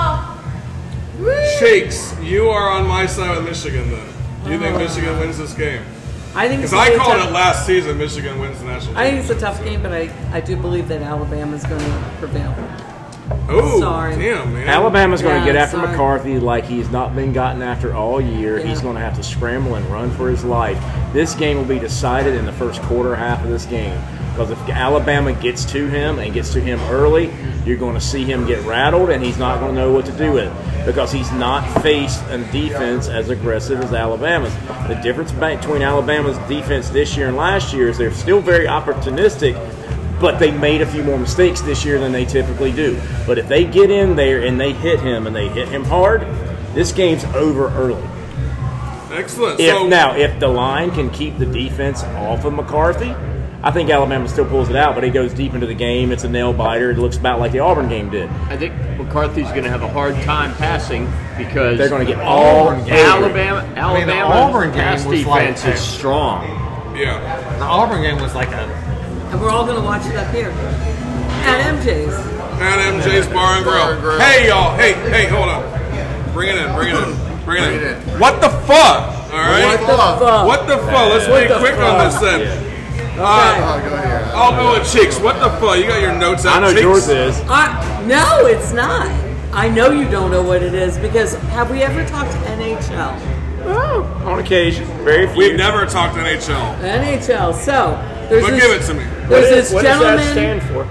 Shakes. You are on my side with Michigan, then. Do you think Michigan wins this game? I think it's Because I gonna be a called tough- it last season. Michigan wins the national. I think it's a tough game, but I, I do believe that Alabama's going to prevail. Oh, Sorry. damn, man. Alabama's going to Yeah, get after sorry. McCarthy like he's not been gotten after all year. Yeah. He's going to have to scramble and run for his life. This game will be decided in the first quarter half of this game. Because if Alabama gets to him and gets to him early, you're going to see him get rattled, and he's not going to know what to do with it because he's not faced a defense as aggressive as Alabama's. The difference between Alabama's defense this year and last year is they're still very opportunistic, but they made a few more mistakes this year than they typically do. But if they get in there and they hit him and they hit him hard, this game's over early. Excellent. If so, now, if the line can keep the defense off of McCarthy, I think Alabama still pulls it out, but he goes deep into the game. It's a nail biter. It looks about like the Auburn game did. I think McCarthy's going to have a hard time passing because They're going to get all Auburn game. Alabama. I mean, the Alabama's Auburn game pass was like defense a- is strong. yeah. The Auburn game was like a. And we're all going to watch it up here at M J's. And M J's Bar and Bar and Grill. Grill. Hey, y'all. Hey, hey, hold on. Bring it in. Bring it in. Bring it Bring in. it in. What the fuck? All right. What the fuck? What the fuck? Let's What be the quick on fuck? this then. Oh, Uh, go ahead. I'll go with Cheeks. What the fuck? You got your notes out. I know Cheeks? yours is. Uh, no, it's not. I know you don't know what it is because have we ever talked N H L? Oh, on occasion. Very few. We've never talked N H L. N H L. So there's But this, give it to me. There's What, this is, what does gentleman. that stand for?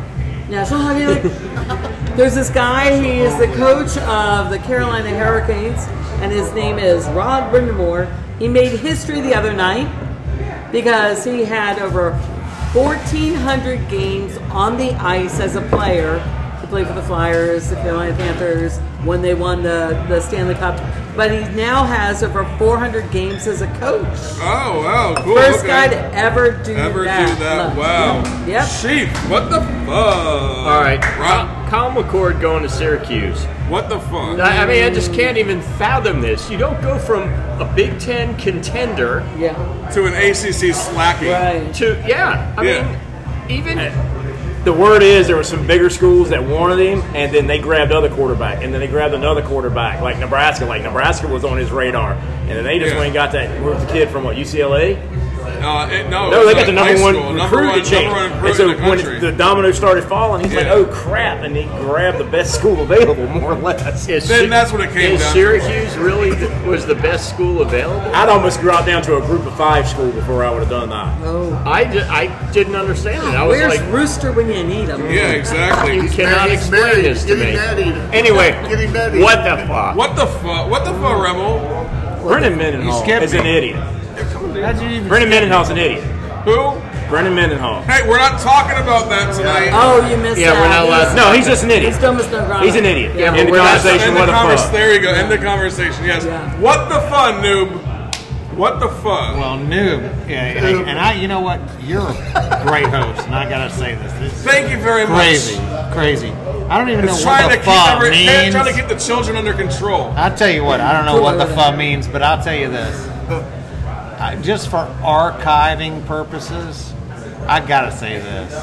National Hockey League. There's this guy, he is the coach of the Carolina Hurricanes, and his name is Rod Brindamore. He made history the other night because he had over fourteen hundred games on the ice as a player. He played for the Flyers, the Carolina Panthers, when they won the, the Stanley Cup. But he now has over four hundred games as a coach. Oh, wow, cool. First okay. guy to ever do Ever that. do that, Look. wow. Yep. Chief, what the fuck? All right, Rob, Kyle McCord going to Syracuse. what the fuck? I I mean, I just can't even fathom this. You don't go from a Big Ten contender Yeah. To an A C C slacking. Right. to, yeah, I Yeah. mean, even The word is there were some bigger schools that wanted him, and then they grabbed other quarterback, and then they grabbed another quarterback, like Nebraska. Like Nebraska was on his radar, and then they just Yeah. went and got that. Where's the kid from? What, U C L A? Uh, it, no, No, it they was got the like number high one school, recruit number one, to change. number one And recruit so in the when country. the dominoes started falling, he's like, Yeah. "Oh crap!" And he grabbed the best school available, more or less. is, Then Sy- that's what it came is down to. Syracuse really the, was the best school available? I'd almost brought down to a group of five school before I would have done that. Oh. I, di- I didn't understand it. I was Where's like, Rooster when you need him? Yeah, exactly. you cannot He's explain married. this to Getting me. married. Anyway, Getting married. what the fuck? What the fuck? What the fuck, Rebel? Brendan Mendenhall skipped is an me. idiot. How'd you even Brendan Mendenhall's an idiot. Who? Brendan Mendenhall. Hey, we're not talking about that tonight. Oh, you missed Yeah, that. we're not allowed to- No, he's just an idiot. He's dumb as no grana. He's an idiot. Yeah, End but the we're not- conversation. End What the the convers- fuck? There you go. End the conversation. Yes. Yeah. What the fun, noob? What the fuck? Well, noob. Yeah, and, and I, you know what? You're a great host, and I gotta say this. It's Thank you very much. crazy, crazy. I don't even It's know trying what to the keep fuck every, means. trying to keep the children under control. I'll tell you what. I don't know what the fuck means, but I'll tell you this. I, just for archiving purposes, I gotta say this.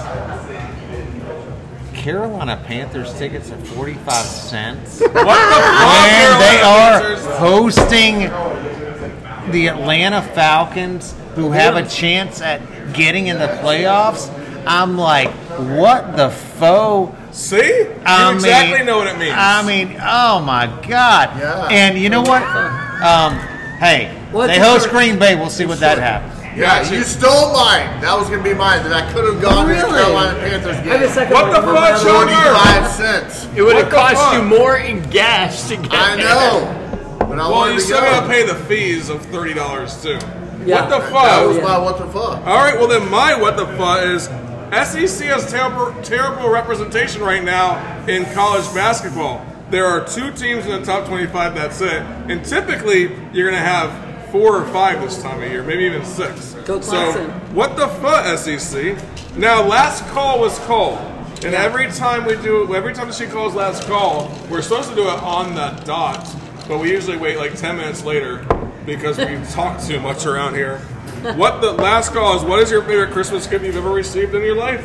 Carolina Panthers tickets are forty-five cents. What the fuck? And they are Panthers? hosting the Atlanta Falcons, who have a chance at getting in the playoffs. I'm like, what the faux? See? You I exactly mean- know what it means. I mean, oh my God. Yeah. And you know what? Um, hey, What's they your- host Green Bay. We'll see what that happens. Yeah, you stole mine. That was going to be mine. That I could have gone to the Really? Carolina Panthers I have a game. second What one the for fuck, another Sean one. Murphy? Forty-five cents. It would have What the cost fuck? you more in gas to get I there. know. But I well, wanted you to still go. gotta pay the fees of thirty dollars too. Yeah. What the That fuck? was yeah. my what the fuck. All right, well then my what the fuck is S E C has terrible, terrible representation right now in college basketball. There are two teams in the top twenty-five. That's it. And typically you're gonna have four or five this time of year, maybe even six. Go so Clemson. what the fuck, S E C? Now last call was called. And every time we do, every time she calls last call, we're supposed to do it on the dot, but we usually wait like ten minutes later because we talk too much around here. What the last call is? What is your favorite Christmas gift you've ever received in your life?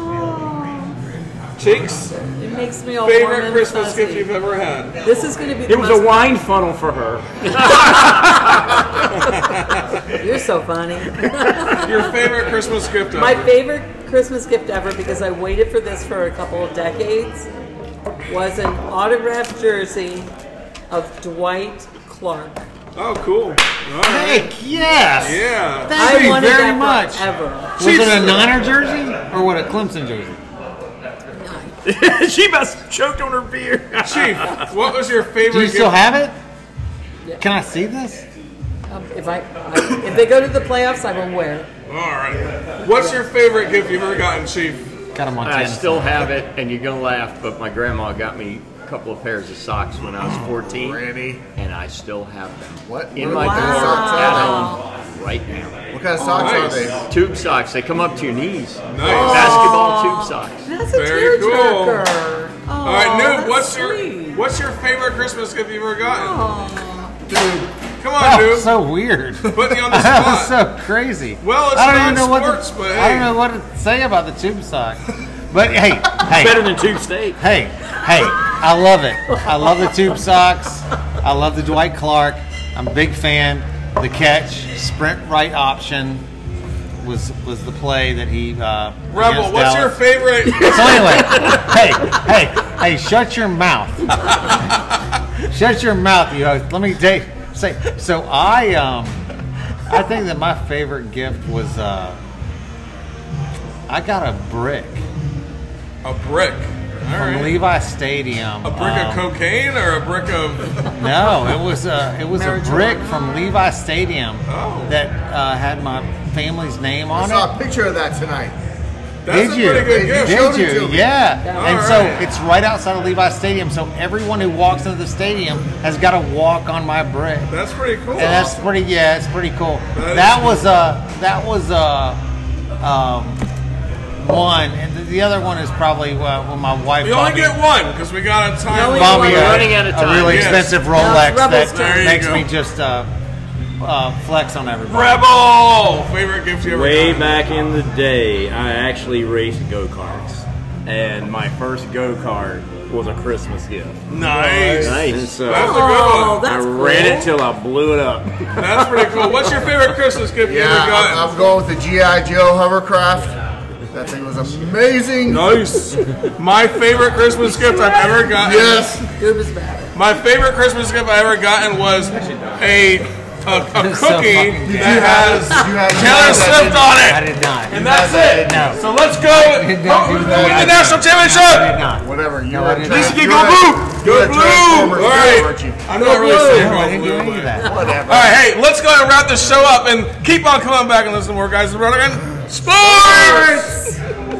Cheeks, It makes me all warm favorite and Christmas fuzzy. gift you've ever had? This is going to be the It was most... a wine funnel for her. You're so funny. Your favorite Christmas gift ever? My favorite Christmas gift ever, because I waited for this for a couple of decades, was an autographed jersey of Dwight Clark. Oh, cool. All right. Heck yes. Yeah. Thank I you wanted very that much. forever. Was it a Niner jersey or what, a Clemson jersey? She must have choked on her beer. Chief, what was your favorite Do you gift? still have it? Yeah. Can I see this? Um, if I, I if they go to the playoffs, I will wear it. All right. What's your favorite gift you've ever gotten, Chief? Got him on I ten. still have it, and you're gonna laugh, but my grandma got me a couple of pairs of socks when I was fourteen, Randy. and I still have them What? in What my kind of drawer socks at are home right now. they? What kind of socks Nice. are they? Tube socks. They come up to your knees. Nice. Basketball tube socks. That's a Very cool. tearjerker. Oh, All right, Noob, that's what's your sweet. what's your favorite Christmas gift you've ever gotten? Aw. Come on, That Noob. was so weird. Putting you on the That was spot. so crazy. Well, it's I don't not even know what sports, to, but I don't hey. know what to say about the tube sock. But hey, hey, Better than tube steak. hey, hey, I love it. I love the tube socks. I love the Dwight Clark. I'm a big fan. The catch, sprint right option was was the play that he uh Rebel, against what's your Dallas. favorite? So anyway, hey, hey, hey, shut your mouth. Shut your mouth, you host. Let me take, say. So I, um, I think that my favorite gift was, uh, I got a brick A brick. All from right. Levi Stadium. A brick um, of cocaine or a brick of? No, it was a it was a Marijuana. brick from Levi Stadium Oh. that uh, had my family's name I on saw it. a picture of that tonight. That's Did a you? pretty good gift. Did showed Did it to you? me. Yeah. All And right. so it's right outside of Levi Stadium. So everyone who walks into the stadium has got to walk on my brick. That's pretty cool. And that's pretty. Yeah, it's pretty cool. That That, is was a that was a um, one, and the- the other one is probably uh, when my wife. We only bought me- get one because we got a time. only bought me We're a, running out of a time. really Yes. expensive Now Rolex it's Rebels that time. There you makes go. me just uh, uh, flex on everybody. Rebel favorite gift you ever Way got? back in the day, I actually raced go-karts. And my first go-kart was a Christmas gift. Nice. And so That's a good Oh, one. that's I ran cool. it till I blew it up. That's pretty cool. What's your favorite Christmas gift you Yeah, ever I'm, got? I'm going with the G I Joe hovercraft. That thing was amazing. Nice. My favorite Christmas gift I've ever gotten. Yes. Good was bad. My favorite Christmas gift I ever gotten was a a, a So cookie fucking- Did that you have- has did you have- Taylor you had that, Swift didn't on I it, did not. and that's it. No. So let's go. did Who not do who that. win the national I did championship? not. Whatever. You No, were I did a not. trans- Michigan, you go were a- blue. you Go were a blue. Transformers All guy, right. weren't you? I'm not really No, saying I go didn't blue. do any of but- that. Whatever. All right, hey, let's go and wrap this show up and keep on coming back and listen to more guys and brother again. Sports.